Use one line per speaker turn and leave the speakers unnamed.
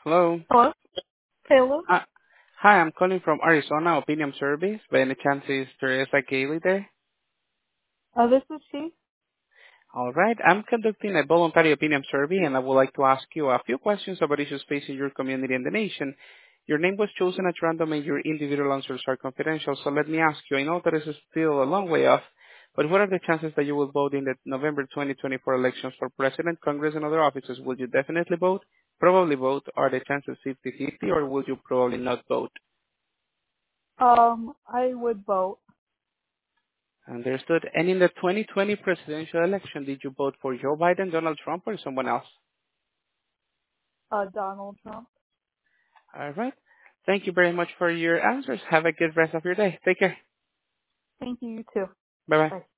Hello.
Hello, Taylor.
Hi, hi, I'm calling from Arizona Opinion Service. By any chance is Teresa Gailey there?
This is she.
All right. I'm conducting a voluntary opinion survey, and I would like to ask you a few questions about issues facing your community and the nation. Your name was chosen at random, and your individual answers are confidential. So let me ask you. I know that this is still a long way off, but what are the chances that you will vote in the November 2024 elections for president, Congress, and other offices? Will you definitely vote? Probably vote? Are the chances 50-50, or will you probably not vote?
I would vote
Understood. And in the 2020 presidential election, did you vote for Joe Biden, Donald Trump, or someone else?
Donald Trump.
All right. Thank you very much for your answers. Have a good rest of your day. Take care.
Thank you, you too.
Bye-bye.
Bye.